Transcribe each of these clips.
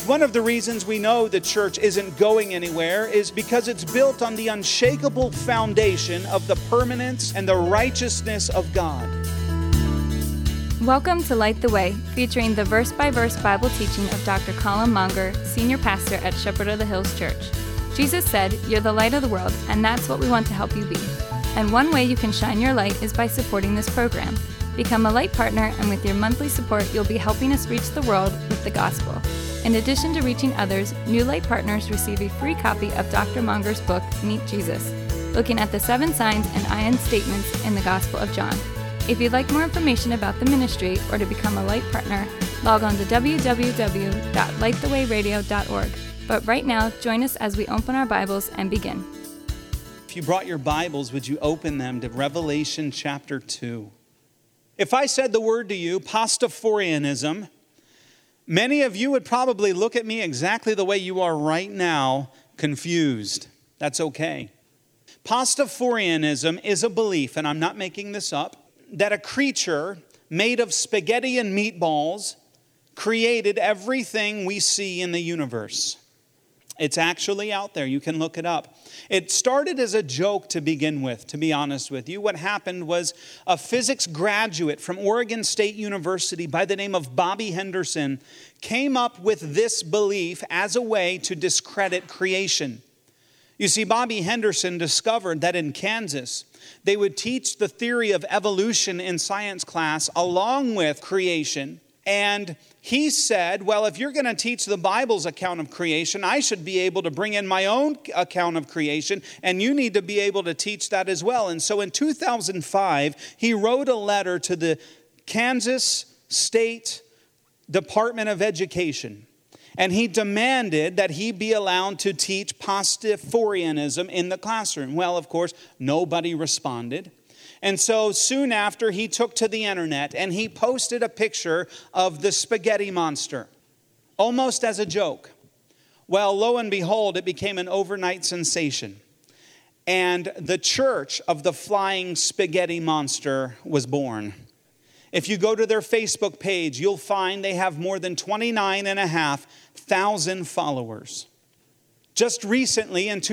One of the reasons we know the church isn't going anywhere is because it's built on the unshakable foundation of the permanence and the righteousness of God. Welcome to Light the Way, featuring the verse-by-verse Bible teaching of Dr. Colin Monger, Senior Pastor at Shepherd of the Hills Church. Jesus said, "You're the light of the world," and that's what we want to help you be. And one way you can shine your light is by supporting this program. Become a light partner, and with your monthly support, you'll be helping us reach the world with the gospel. In addition to reaching others, new light partners receive a free copy of Dr. Monger's book, Meet Jesus, looking at the 7 signs and I am statements in the Gospel of John. If you'd like more information about the ministry or to become a light partner, log on to www.lightthewayradio.org. But right now, join us as we open our Bibles and begin. If you brought your Bibles, would you open them to Revelation chapter 2? If I said the word to you, Pastafarianism, many of you would probably look at me exactly the way you are right now, confused. That's okay. Pastafarianism is a belief, and I'm not making this up, that a creature made of spaghetti and meatballs created everything we see in the universe. It's actually out there. You can look it up. It started as a joke to begin with, to be honest with you. What happened was a physics graduate from Oregon State University by the name of Bobby Henderson came up with this belief as a way to discredit creation. You see, Bobby Henderson discovered that in Kansas, they would teach the theory of evolution in science class along with creation. And he said, well, if you're going to teach the Bible's account of creation, I should be able to bring in my own account of creation, and you need to be able to teach that as well. And so in 2005, he wrote a letter to the Kansas State Department of Education, and he demanded that he be allowed to teach Pastafarianism in the classroom. Well, of course, nobody responded. And so soon after, he took to the internet and he posted a picture of the spaghetti monster, almost as a joke. Well, lo and behold, it became an overnight sensation. And the Church of the Flying Spaghetti Monster was born. If you go to their Facebook page, you'll find they have more than 29,500 followers. Just recently, in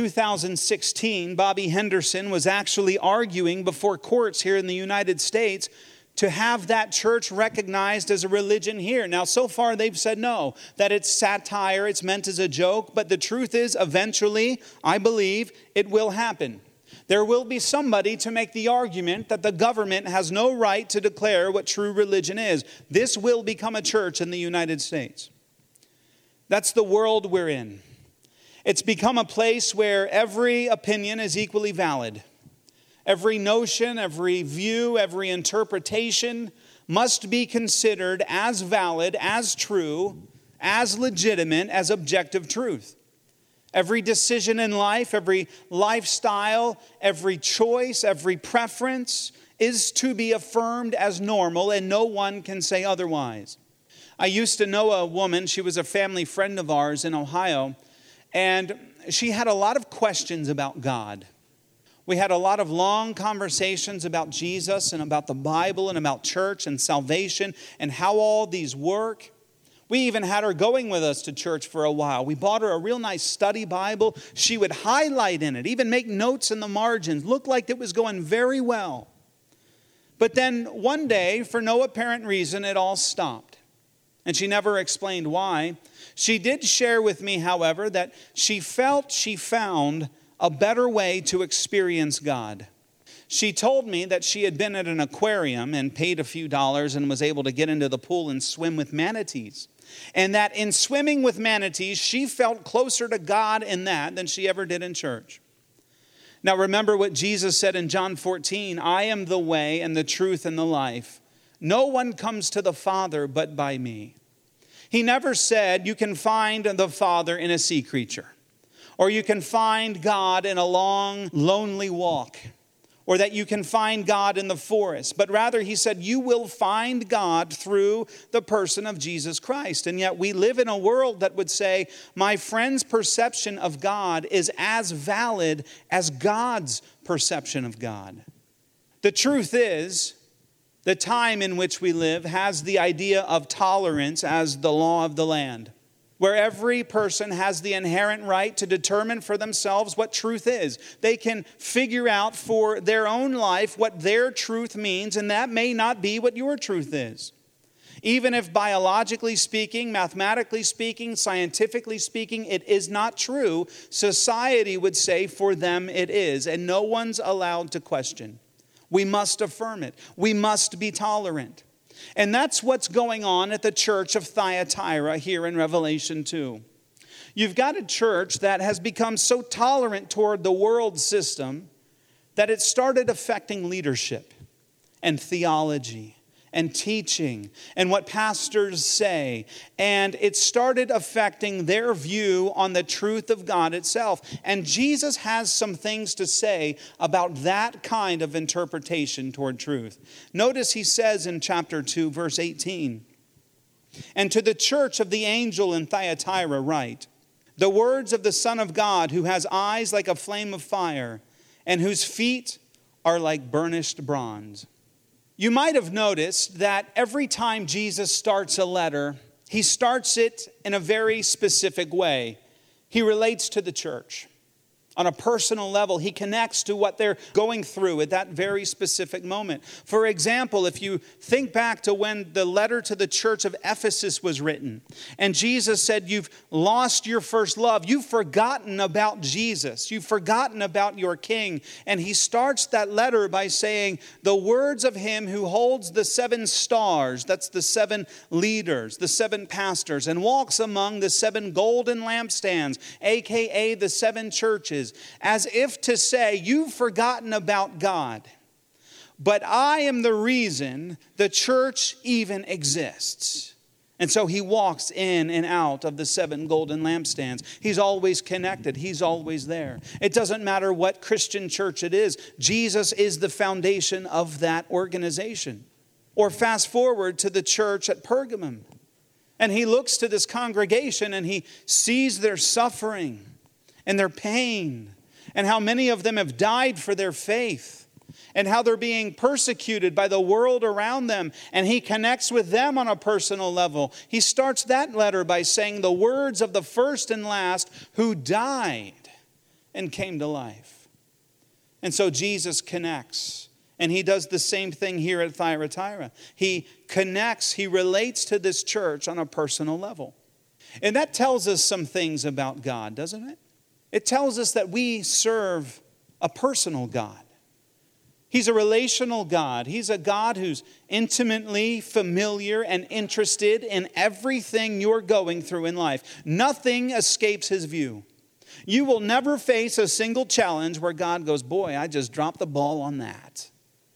2016, Bobby Henderson was actually arguing before courts here in the United States to have that church recognized as a religion here. Now, so far, they've said no, that it's satire, it's meant as a joke. But the truth is, eventually, I believe, it will happen. There will be somebody to make the argument that the government has no right to declare what true religion is. This will become a church in the United States. That's the world we're in. It's become a place where every opinion is equally valid. Every notion, every view, every interpretation must be considered as valid, as true, as legitimate, as objective truth. Every decision in life, every lifestyle, every choice, every preference is to be affirmed as normal, and no one can say otherwise. I used to know a woman, she was a family friend of ours in Ohio, and she had a lot of questions about God. We had a lot of long conversations about Jesus and about the Bible and about church and salvation and how all these work. We even had her going with us to church for a while. We bought her a real nice study Bible. She would highlight in it, even make notes in the margins. Looked like it was going very well. But then one day, for no apparent reason, it all stopped. And she never explained why. She did share with me, however, that she felt she found a better way to experience God. She told me that she had been at an aquarium and paid a few dollars and was able to get into the pool and swim with manatees. And that in swimming with manatees, she felt closer to God in that than she ever did in church. Now remember what Jesus said in John 14, "I am the way and the truth and the life. No one comes to the Father but by me." He never said you can find the Father in a sea creature, or you can find God in a long, lonely walk, or that you can find God in the forest. But rather, he said you will find God through the person of Jesus Christ. And yet we live in a world that would say, my friend's perception of God is as valid as God's perception of God. The truth is, the time in which we live has the idea of tolerance as the law of the land. where every person has the inherent right to determine for themselves what truth is. They can figure out for their own life what their truth means, and that may not be what your truth is. Even if biologically speaking, mathematically speaking, scientifically speaking, it is not true, society would say for them it is, and no one's allowed to question. We must affirm it. We must be tolerant. And that's what's going on at the church of Thyatira here in Revelation 2. You've got a church that has become so tolerant toward the world system that it started affecting leadership and theology and teaching and what pastors say. And it started affecting their view on the truth of God itself. And Jesus has some things to say about that kind of interpretation toward truth. Notice he says in chapter 2, verse 18, "And to the church of the angel in Thyatira write, the words of the Son of God, who has eyes like a flame of fire, and whose feet are like burnished bronze." You might have noticed that every time Jesus starts a letter, he starts it in a very specific way. He relates to the church. On a personal level, he connects to what they're going through at that very specific moment. For example, if you think back to when the letter to the church of Ephesus was written, and Jesus said, "You've lost your first love. You've forgotten about Jesus. You've forgotten about your King." And he starts that letter by saying, "The words of him who holds the 7 stars," that's the 7 leaders, the 7 pastors, "and walks among the 7 golden lampstands," aka the 7 churches, as if to say, you've forgotten about God, but I am the reason the church even exists. And so he walks in and out of the 7 golden lampstands. He's always connected. He's always there. It doesn't matter what Christian church it is. Jesus is the foundation of that organization. Or fast forward to the church at Pergamum. And he looks to this congregation and he sees their suffering and their pain, and how many of them have died for their faith, and how they're being persecuted by the world around them. And he connects with them on a personal level. He starts that letter by saying the words of the first and last who died and came to life. And so Jesus connects. And he does the same thing here at Thyatira. He connects, he relates to this church on a personal level. And that tells us some things about God, doesn't it? It tells us that we serve a personal God. He's a relational God. He's a God who's intimately familiar and interested in everything you're going through in life. Nothing escapes his view. You will never face a single challenge where God goes, "Boy, I just dropped the ball on that."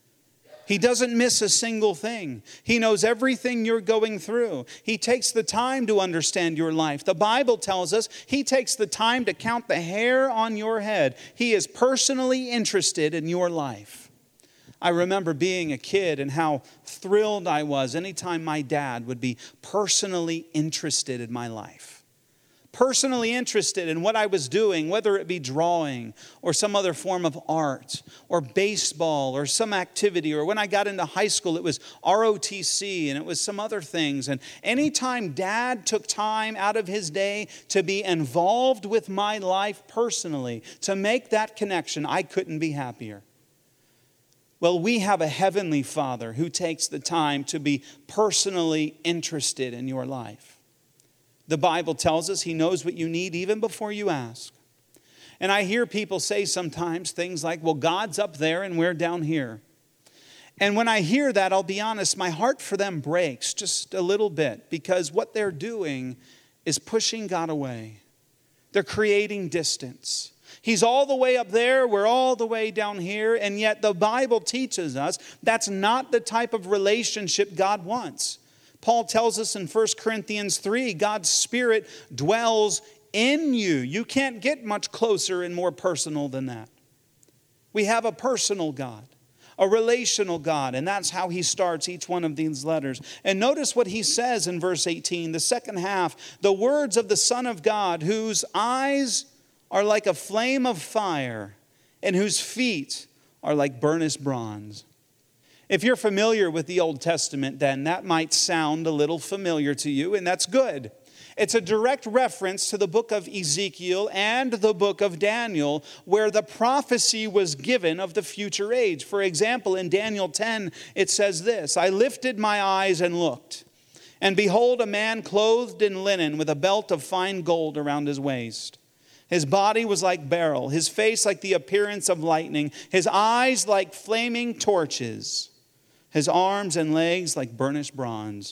He doesn't miss a single thing. He knows everything you're going through. He takes the time to understand your life. The Bible tells us he takes the time to count the hair on your head. He is personally interested in your life. I remember being a kid and how thrilled I was anytime my dad would be personally interested in my life. Personally interested in what I was doing, whether it be drawing or some other form of art or baseball or some activity. Or when I got into high school, it was ROTC and it was some other things. And anytime Dad took time out of his day to be involved with my life personally, to make that connection, I couldn't be happier. Well, we have a heavenly Father who takes the time to be personally interested in your life. The Bible tells us he knows what you need even before you ask. And I hear people say sometimes things like, "Well, God's up there and we're down here." And when I hear that, I'll be honest, my heart for them breaks just a little bit, because what they're doing is pushing God away. They're creating distance. He's all the way up there, we're all the way down here, and yet the Bible teaches us that's not the type of relationship God wants. Paul tells us in 1 Corinthians 3, God's Spirit dwells in you. You can't get much closer and more personal than that. We have a personal God, a relational God, and that's how he starts each one of these letters. And notice what he says in verse 18, the second half, "The words of the Son of God, whose eyes are like a flame of fire, and whose feet are like burnished bronze." If you're familiar with the Old Testament, then that might sound a little familiar to you, and that's good. It's a direct reference to the book of Ezekiel and the book of Daniel, where the prophecy was given of the future age. For example, in Daniel 10, it says this, I lifted my eyes and looked, and behold, a man clothed in linen with a belt of fine gold around his waist. His body was like beryl, his face like the appearance of lightning, his eyes like flaming torches, his arms and legs like burnished bronze.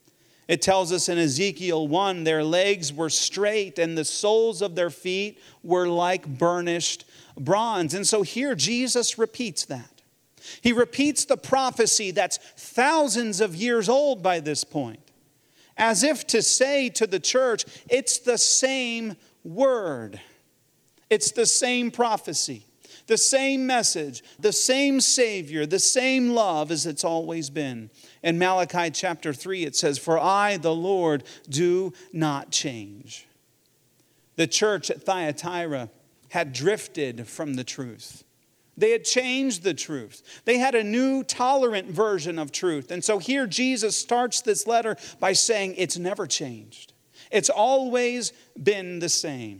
It tells us in Ezekiel 1, their legs were straight and the soles of their feet were like burnished bronze. And so here Jesus repeats that. He repeats the prophecy that's thousands of years old by this point, as if to say to the church, it's the same word. It's the same prophecy, the same message, the same Savior, the same love as it's always been. In Malachi chapter 3, it says, for I, the Lord, do not change. The church at Thyatira had drifted from the truth. They had changed the truth. They had a new tolerant version of truth. And so here Jesus starts this letter by saying it's never changed. It's always been the same.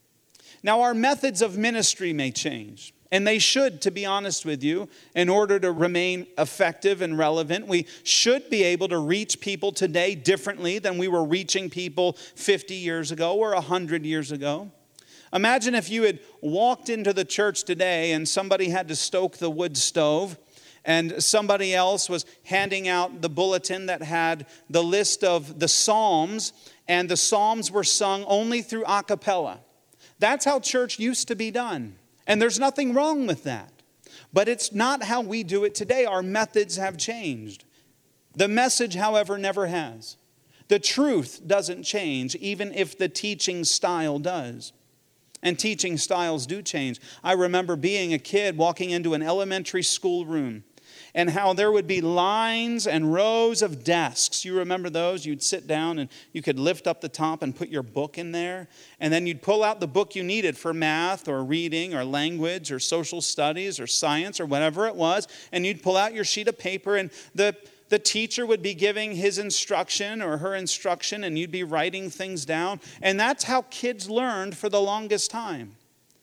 Now, our methods of ministry may change, and they should, to be honest with you, in order to remain effective and relevant. We should be able to reach people today differently than we were reaching people 50 years ago or 100 years ago. Imagine if you had walked into the church today and somebody had to stoke the wood stove, and somebody else was handing out the bulletin that had the list of the Psalms, and the Psalms were sung only through a cappella. That's how church used to be done. And there's nothing wrong with that. But it's not how we do it today. Our methods have changed. The message, however, never has. The truth doesn't change, even if the teaching style does. And teaching styles do change. I remember being a kid walking into an elementary school room, and how there would be lines and rows of desks. You remember those? You'd sit down and you could lift up the top and put your book in there. And then you'd pull out the book you needed for math or reading or language or social studies or science or whatever it was. And you'd pull out your sheet of paper, and the teacher would be giving his instruction or her instruction, and you'd be writing things down. And that's how kids learned for the longest time.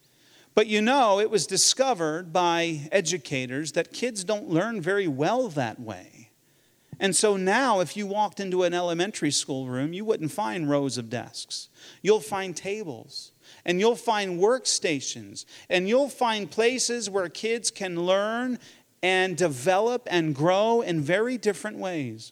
But you know, it was discovered by educators that kids don't learn very well that way. And so now, if you walked into an elementary school room, you wouldn't find rows of desks. You'll find tables, and you'll find workstations, and you'll find places where kids can learn and develop and grow in very different ways.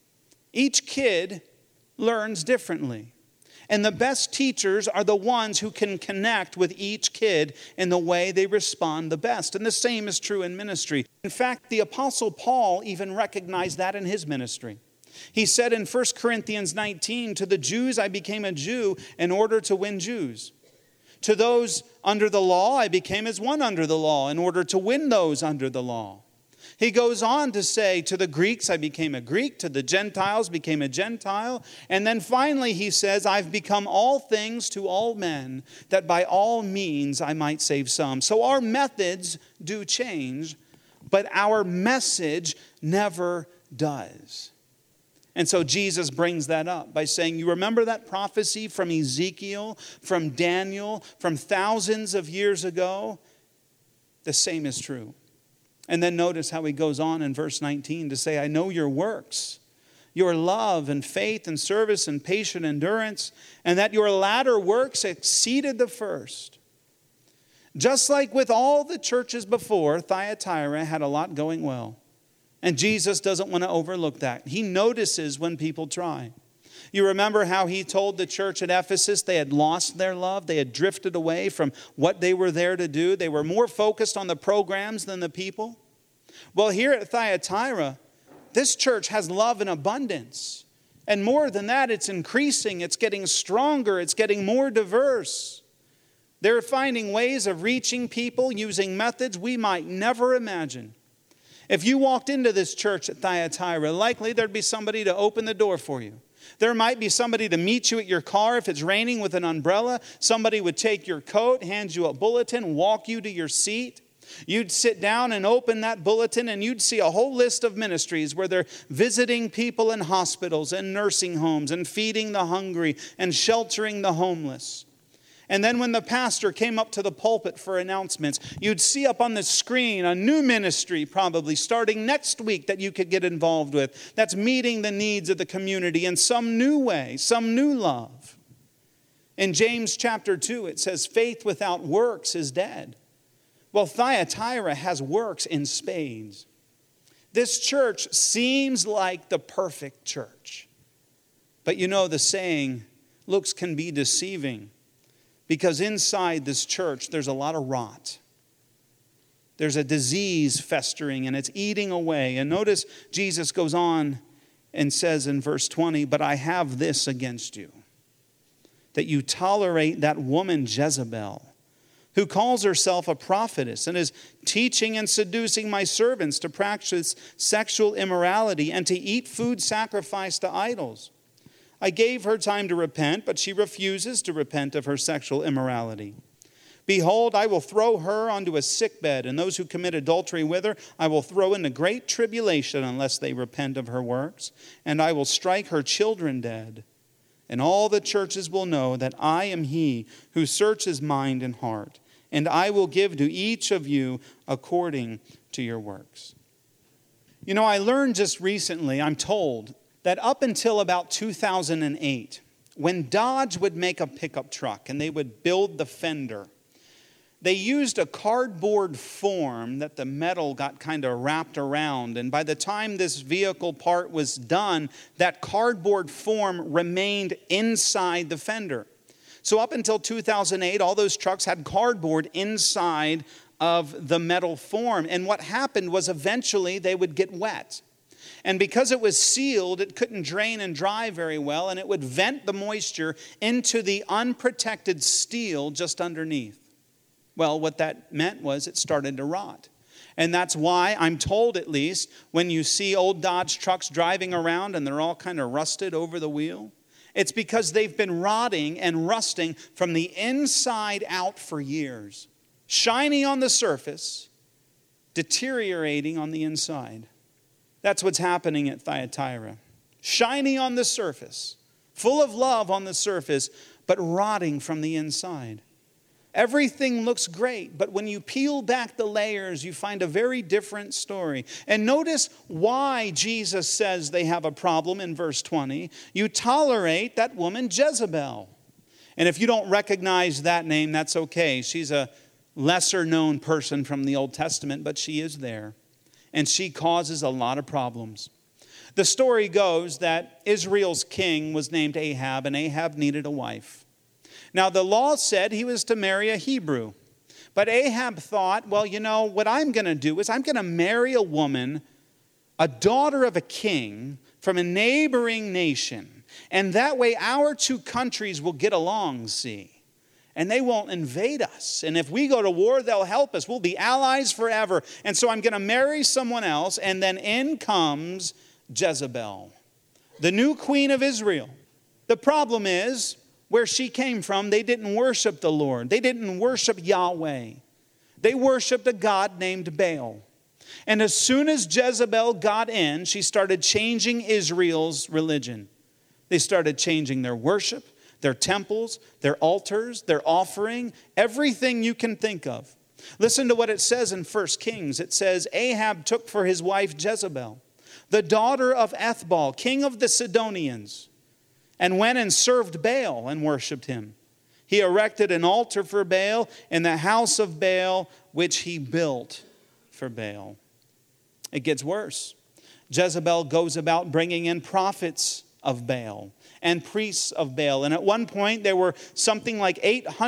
Each kid learns differently. And the best teachers are the ones who can connect with each kid in the way they respond the best. And the same is true in ministry. In fact, the Apostle Paul even recognized that in his ministry. He said in 1 Corinthians 19, to the Jews I became a Jew in order to win Jews. To those under the law I became as one under the law in order to win those under the law. He goes on to say, to the Greeks I became a Greek, to the Gentiles became a Gentile. And then finally he says, I've become all things to all men, that by all means I might save some. So our methods do change, but our message never does. And so Jesus brings that up by saying, you remember that prophecy from Ezekiel, from Daniel, from thousands of years ago? The same is true. And then notice how he goes on in verse 19 to say, I know your works, your love and faith and service and patient endurance, and that your latter works exceeded the first. Just like with all the churches before, Thyatira had a lot going well. And Jesus doesn't want to overlook that. He notices when people try. You remember how he told the church at Ephesus they had lost their love. They had drifted away from what they were there to do. They were more focused on the programs than the people. Well, here at Thyatira, this church has love in abundance. And more than that, it's increasing. It's getting stronger. It's getting more diverse. They're finding ways of reaching people using methods we might never imagine. If you walked into this church at Thyatira, likely there'd be somebody to open the door for you. There might be somebody to meet you at your car if it's raining with an umbrella. Somebody would take your coat, hand you a bulletin, walk you to your seat. You'd sit down and open that bulletin and you'd see a whole list of ministries where they're visiting people in hospitals and nursing homes and feeding the hungry and sheltering the homeless. And then when the pastor came up to the pulpit for announcements, you'd see up on the screen a new ministry probably starting next week that you could get involved with. That's meeting the needs of the community in some new way, some new love. In James chapter 2, it says, faith without works is dead. Well, Thyatira has works in spades. This church seems like the perfect church. But you know the saying, looks can be deceiving. Because inside this church, there's a lot of rot. There's a disease festering and it's eating away. And notice Jesus goes on and says in verse 20, but I have this against you, that you tolerate that woman Jezebel, who calls herself a prophetess and is teaching and seducing my servants to practice sexual immorality and to eat food sacrificed to idols. I gave her time to repent, but she refuses to repent of her sexual immorality. Behold, I will throw her onto a sickbed, and those who commit adultery with her I will throw into great tribulation unless they repent of her works, and I will strike her children dead. And all the churches will know that I am he who searches mind and heart, and I will give to each of you according to your works. You know, I learned just recently, I'm told, that up until about 2008, when Dodge would make a pickup truck and they would build the fender, they used a cardboard form that the metal got kind of wrapped around. And by the time this vehicle part was done, that cardboard form remained inside the fender. So up until 2008, all those trucks had cardboard inside of the metal form. And what happened was eventually they would get wet. And because it was sealed, it couldn't drain and dry very well, and it would vent the moisture into the unprotected steel just underneath. Well, what that meant was it started to rot. And that's why, I'm told at least, when you see old Dodge trucks driving around and they're all kind of rusted over the wheel, it's because they've been rotting and rusting from the inside out for years. Shiny on the surface, deteriorating on the inside. That's what's happening at Thyatira. Shiny on the surface, full of love on the surface, but rotting from the inside. Everything looks great, but when you peel back the layers, you find a very different story. And notice why Jesus says they have a problem in verse 20. You tolerate that woman Jezebel. And if you don't recognize that name, that's okay. She's a lesser known person from the Old Testament, but she is there. And she causes a lot of problems. The story goes that Israel's king was named Ahab, and Ahab needed a wife. Now, the law said he was to marry a Hebrew. But Ahab thought, well, you know, what I'm going to do is I'm going to marry a woman, a daughter of a king from a neighboring nation. And that way our two countries will get along, see. And they won't invade us. And if we go to war, they'll help us. We'll be allies forever. And so I'm going to marry someone else. And then in comes Jezebel, the new queen of Israel. The problem is, where she came from, they didn't worship the Lord. They didn't worship Yahweh. They worshiped a god named Baal. And as soon as Jezebel got in, she started changing Israel's religion. They started changing their worship, their temples, their altars, their offering, everything you can think of. Listen to what it says in 1 Kings. It says, Ahab took for his wife Jezebel, the daughter of Ethbaal, king of the Sidonians, and went and served Baal and worshipped him. He erected an altar for Baal in the house of Baal, which he built for Baal. It gets worse. Jezebel goes about bringing in prophets of Baal and priests of Baal. And at one point, there were something like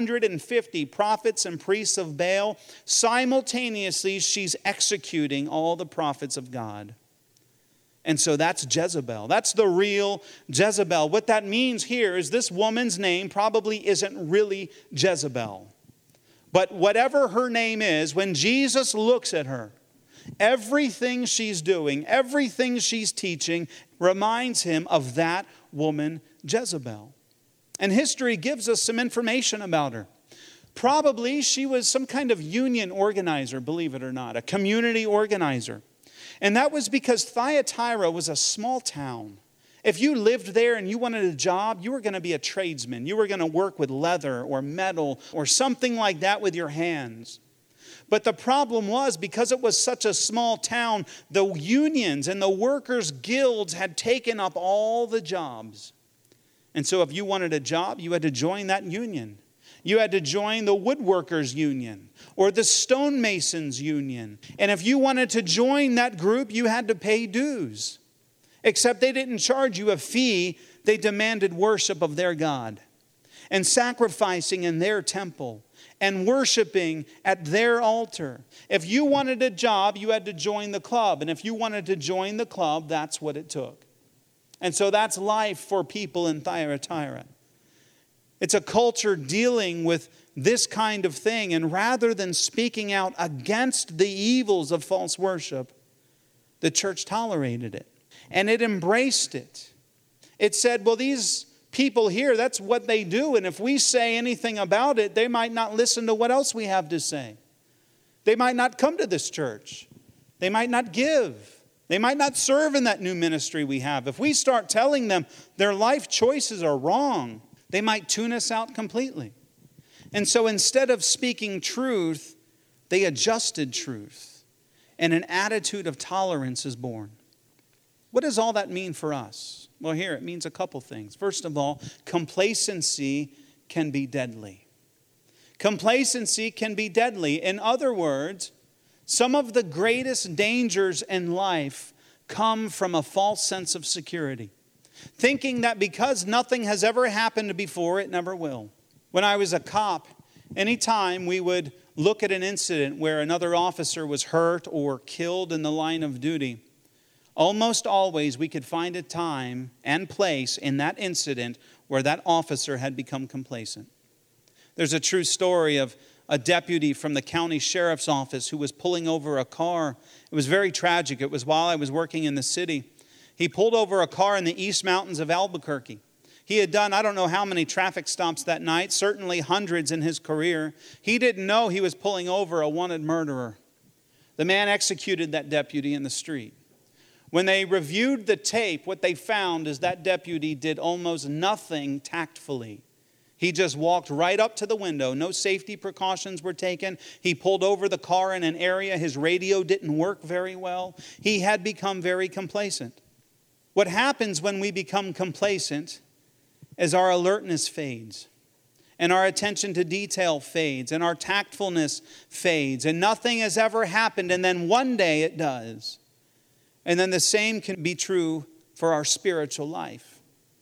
850 prophets and priests of Baal. Simultaneously, she's executing all the prophets of God. And so that's Jezebel. That's the real Jezebel. What that means here is this woman's name probably isn't really Jezebel. But whatever her name is, when Jesus looks at her, everything she's doing, everything she's teaching reminds him of that woman, Jezebel. And history gives us some information about her. Probably she was some kind of union organizer, believe it or not, a community organizer. And that was because Thyatira was a small town. If you lived there and you wanted a job, you were going to be a tradesman. You were going to work with leather or metal or something like that with your hands. But the problem was, because it was such a small town, the unions and the workers' guilds had taken up all the jobs. And so if you wanted a job, you had to join that union. You had to join the woodworkers' union or the stonemasons' union. And if you wanted to join that group, you had to pay dues. Except they didn't charge you a fee. They demanded worship of their God and sacrificing in their temple and worshiping at their altar. If you wanted a job, you had to join the club. And if you wanted to join the club, that's what it took. And so that's life for people in Thyatira. It's a culture dealing with this kind of thing. And rather than speaking out against the evils of false worship, the church tolerated it. And it embraced it. It said, well, these people here, that's what they do. And if we say anything about it, they might not listen to what else we have to say. They might not come to this church. They might not give. They might not serve in that new ministry we have. If we start telling them their life choices are wrong, they might tune us out completely. And so instead of speaking truth, they adjusted truth. And an attitude of tolerance is born. What does all that mean for us? Well, here it means a couple things. First of all, complacency can be deadly. Complacency can be deadly. In other words, some of the greatest dangers in life come from a false sense of security. Thinking that because nothing has ever happened before, it never will. When I was a cop, anytime we would look at an incident where another officer was hurt or killed in the line of duty, almost always we could find a time and place in that incident where that officer had become complacent. There's a true story of a deputy from the county sheriff's office who was pulling over a car. It was very tragic. It was while I was working in the city. He pulled over a car in the East Mountains of Albuquerque. He had done, I don't know how many traffic stops that night, certainly hundreds in his career. He didn't know he was pulling over a wanted murderer. The man executed that deputy in the street. When they reviewed the tape, what they found is that deputy did almost nothing tactfully. He just walked right up to the window. No safety precautions were taken. He pulled over the car in an area. His radio didn't work very well. He had become very complacent. What happens when we become complacent is our alertness fades, and our attention to detail fades, and our tactfulness fades, and nothing has ever happened, and then one day it does. And then the same can be true for our spiritual life.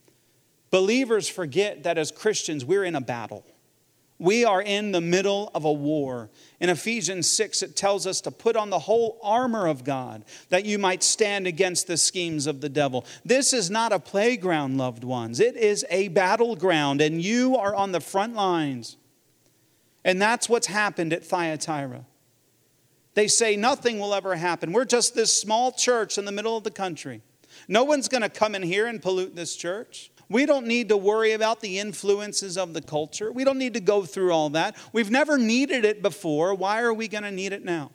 Believers forget that as Christians, we're in a battle. We are in the middle of a war. In Ephesians 6, it tells us to put on the whole armor of God, that you might stand against the schemes of the devil. This is not a playground, loved ones. It is a battleground, and you are on the front lines. And that's what's happened at Thyatira. They say nothing will ever happen. We're just this small church in the middle of the country. No one's going to come in here and pollute this church. We don't need to worry about the influences of the culture. We don't need to go through all that. We've never needed it before. Why are we going to need it now?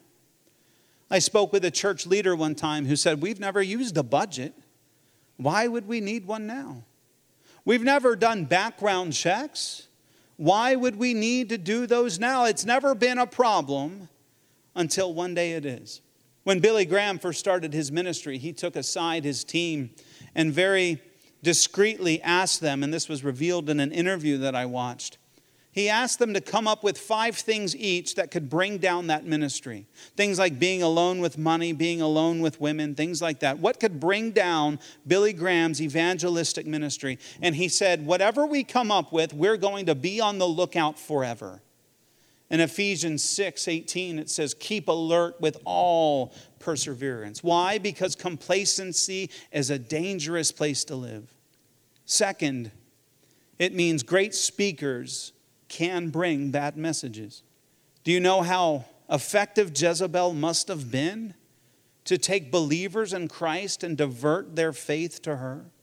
I spoke with a church leader one time who said, we've never used a budget. Why would we need one now? We've never done background checks. Why would we need to do those now? It's never been a problem until one day it is. When Billy Graham first started his ministry, he took aside his team and very discreetly asked them, and this was revealed in an interview that I watched, he asked them to come up with 5 things each that could bring down that ministry. Things like being alone with money, being alone with women, things like that. What could bring down Billy Graham's evangelistic ministry? And he said, whatever we come up with, we're going to be on the lookout forever. In Ephesians 6:18, it says, keep alert with all perseverance. Why? Because complacency is a dangerous place to live. Second, it means great speakers can bring bad messages. Do you know how effective Jezebel must have been to take believers in Christ and divert their faith to her?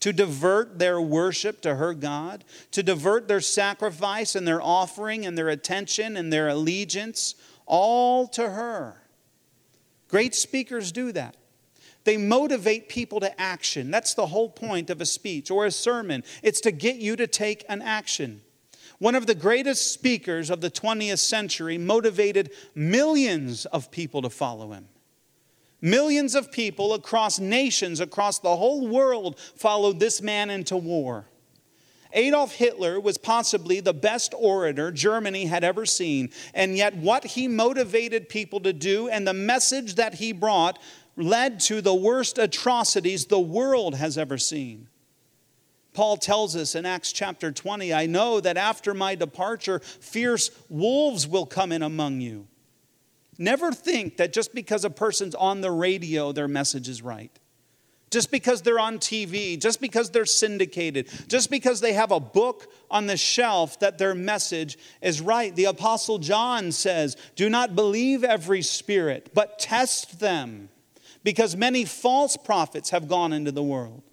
to divert their worship to her God, to divert their sacrifice and their offering and their attention and their allegiance all to her. Great speakers do that. They motivate people to action. That's the whole point of a speech or a sermon. It's to get you to take an action. One of the greatest speakers of the 20th century motivated millions of people to follow him. Millions of people across nations, across the whole world, followed this man into war. Adolf Hitler was possibly the best orator Germany had ever seen, and yet what he motivated people to do and the message that he brought led to the worst atrocities the world has ever seen. Paul tells us in Acts chapter 20, I know that after my departure, fierce wolves will come in among you. Never think that just because a person's on the radio, their message is right. Just because they're on TV, just because they're syndicated, just because they have a book on the shelf that their message is right. The Apostle John says, do not believe every spirit, but test them, because many false prophets have gone into the world.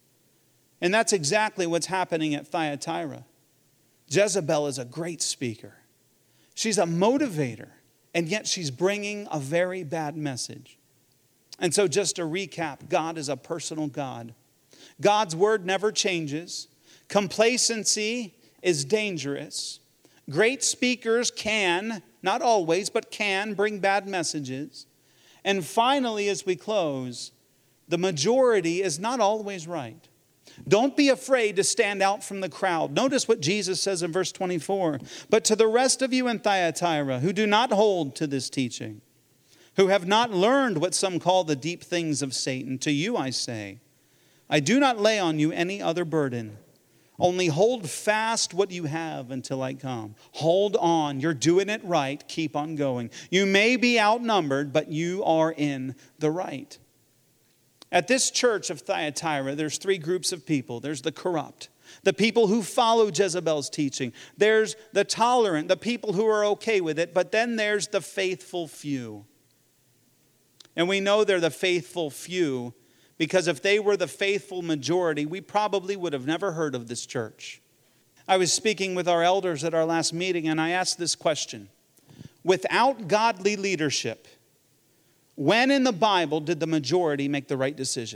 And that's exactly what's happening at Thyatira. Jezebel is a great speaker. She's a motivator. And yet she's bringing a very bad message. And so just to recap, God is a personal God. God's word never changes. Complacency is dangerous. Great speakers can, not always, but can bring bad messages. And finally, as we close, the majority is not always right. Don't be afraid to stand out from the crowd. Notice what Jesus says in verse 24. But to the rest of you in Thyatira who do not hold to this teaching, who have not learned what some call the deep things of Satan, to you I say, I do not lay on you any other burden. Only hold fast what you have until I come. Hold on. You're doing it right. Keep on going. You may be outnumbered, but you are in the right. At this church of Thyatira, there's three groups of people. There's the corrupt, the people who follow Jezebel's teaching. There's the tolerant, the people who are okay with it. But then there's the faithful few. And we know they're the faithful few because if they were the faithful majority, we probably would have never heard of this church. I was speaking with our elders at our last meeting, and I asked this question. Without godly leadership, when in the Bible did the majority make the right decision?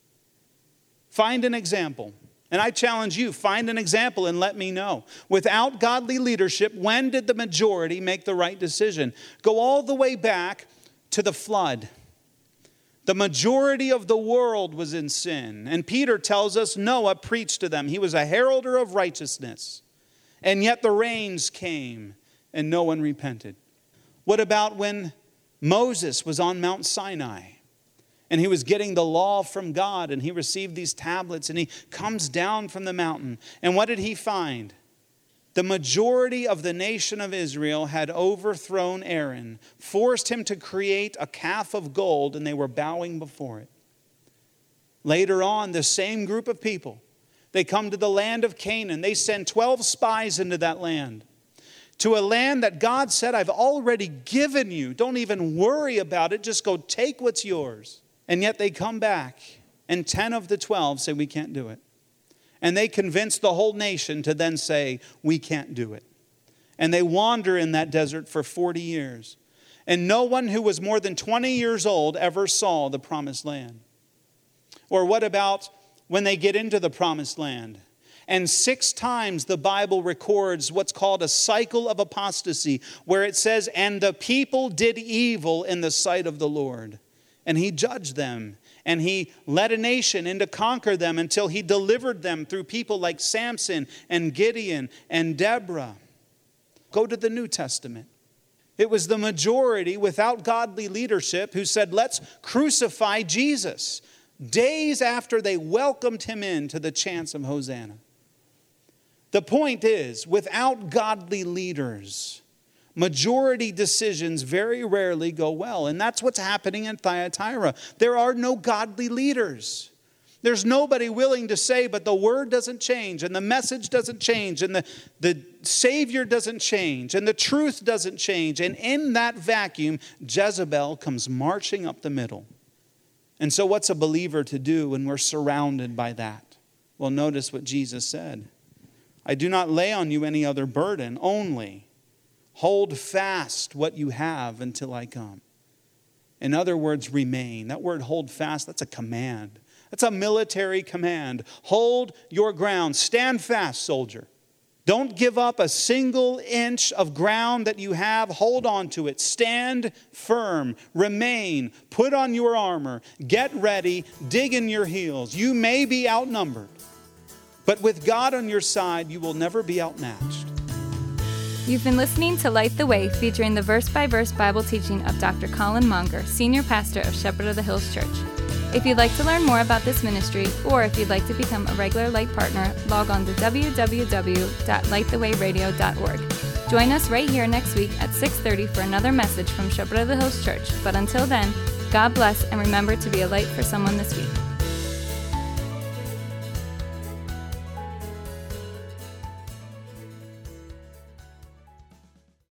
Find an example. And I challenge you, find an example and let me know. Without godly leadership, when did the majority make the right decision? Go all the way back to the flood. The majority of the world was in sin. And Peter tells us Noah preached to them. He was a heralder of righteousness. And yet the rains came and no one repented. What about when Moses was on Mount Sinai and he was getting the law from God and he received these tablets and he comes down from the mountain. And what did he find? The majority of the nation of Israel had overthrown Aaron, forced him to create a calf of gold, and they were bowing before it. Later on, the same group of people, they come to the land of Canaan. They send 12 spies into that land. To a land that God said, I've already given you. Don't even worry about it. Just go take what's yours. And yet they come back, and 10 of the 12 say, we can't do it. And they convince the whole nation to then say, we can't do it. And they wander in that desert for 40 years. And no one who was more than 20 years old ever saw the promised land. Or what about when they get into the promised land? And 6 times the Bible records what's called a cycle of apostasy, where it says, and the people did evil in the sight of the Lord. And he judged them. And he led a nation in to conquer them until he delivered them through people like Samson and Gideon and Deborah. Go to the New Testament. It was the majority without godly leadership who said, let's crucify Jesus, days after they welcomed him into the chants of Hosanna. The point is, without godly leaders, majority decisions very rarely go well. And that's what's happening in Thyatira. There are no godly leaders. There's nobody willing to say, but the word doesn't change, and the message doesn't change, and the Savior doesn't change, and the truth doesn't change. And in that vacuum, Jezebel comes marching up the middle. And so what's a believer to do when we're surrounded by that? Well, notice what Jesus said. I do not lay on you any other burden, only hold fast what you have until I come. In other words, remain. That word hold fast, that's a command. That's a military command. Hold your ground. Stand fast, soldier. Don't give up a single inch of ground that you have. Hold on to it. Stand firm. Remain. Put on your armor. Get ready. Dig in your heels. You may be outnumbered, but with God on your side, you will never be outmatched. You've been listening to Light the Way, featuring the verse-by-verse Bible teaching of Dr. Colin Monger, Senior Pastor of Shepherd of the Hills Church. If you'd like to learn more about this ministry, or if you'd like to become a regular Light partner, log on to www.lightthewayradio.org. Join us right here next week at 6:30 for another message from Shepherd of the Hills Church. But until then, God bless, and remember to be a light for someone this week.